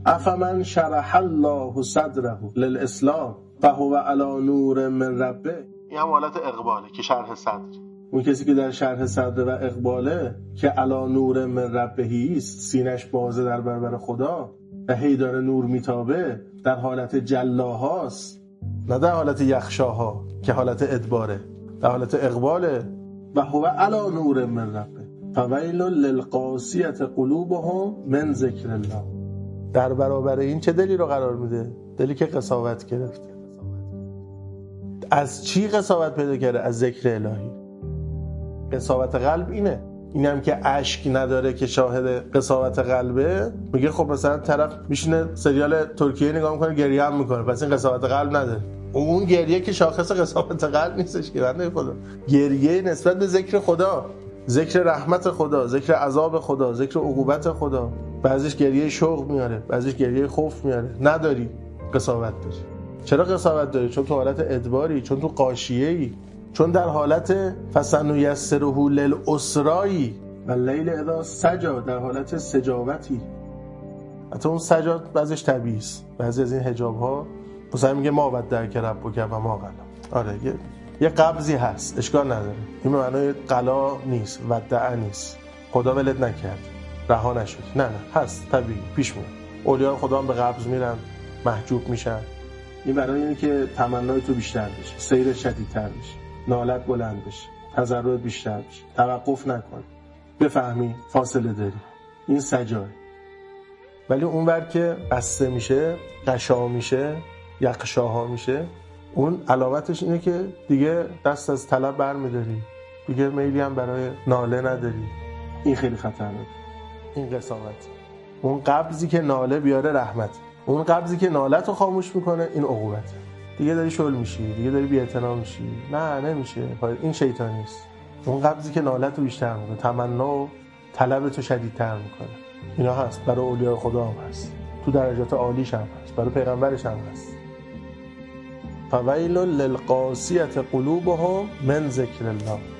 افمن شرح الله صدره للاسلام فهو علی نور من ربه. این هم حالت اقباله که شرح صدر. اون کسی که در شرح صدر و اقباله که علی نور من ربهی است، سینش بازه در برابر خدا و هی داره نور میتابه، در حالت جلاهاست، نه در حالت یخشاها که حالت ادباره، در حالت اقباله. و هو علی نور من ربه فویل للقاسیة قلوبهم من ذکر الله. در برابر این چه دلی رو قرار میده؟ دلی که قساوت گرفته. از چی قساوت پیدا کرده؟ از ذکر الهی. قساوت قلب اینم که اشک نداره که شاهد قساوت قلبه. میگه خب مثلا طرف میشینه سریال ترکیه نگاه میکنه، گریه هم میکنه، پس این قساوت قلب نداره. اون گریه که شاخص قساوت قلب نیستش که بنده خدا. گریه نسبت به ذکر خدا، ذکر رحمت خدا، ذکر عذاب خدا، ذکر عقوبت خدا. بعضیش گریه شوق میاره، بعضیش گریه خوف میاره. نداری، قساوت داری. چرا قساوت داری؟ چون تو حالت ادباری، چون تو غاشیه‌ای، چون در حالت فسنیسره للعسرایی و لیل اذا سجا، در حالت سجاوتی. حتی اون سجاد بعضیش طبیعی است. بعضی از این حجاب‌ها مثلا میگه ما ودعک ربک و ما قلا. آره یه قبضی هست، اشکال نداره. این معنای قلا نیست، ودع نیست. خدا ولت نکرد، رها نشد. نه هست، طبیعی پیش میاد. اولیاء خدا هم به قبض میرن، محجوب میشن. این برای اینه که تمنای تو بیشتر بشه، سیر شدیدتر بشه، نالت بلند بشه، تضرع بیشتر بشه، توقف نکن، بفهمی فاصله داری. این سجای. ولی اونور که بسته میشه، قشا میشه، یقشاها میشه، اون علامتش اینه که دیگه دست از طلب برمیداری، دیگه میلی هم برای ناله نداری. این خیلی خطرناکه. این قساوت. اون قبضی که ناله بیاره رحمت، اون قبضی که نالت رو خاموش میکنه این عقوبته. دیگه داری شل میشی، دیگه داری بی‌اعتنا میشی. نه نمیشه. این شیطانی است. اون قبضی که نالت رو بیشتر میکنه، تمنا و طلبت رو شدیدتر میکنه. اینا هست برای اولیاء خدا هم هست، تو درجات عالیش هم هست، برای پیغمبرش هم هست. فویل للقاسیة قلوبهم من ذکر الله.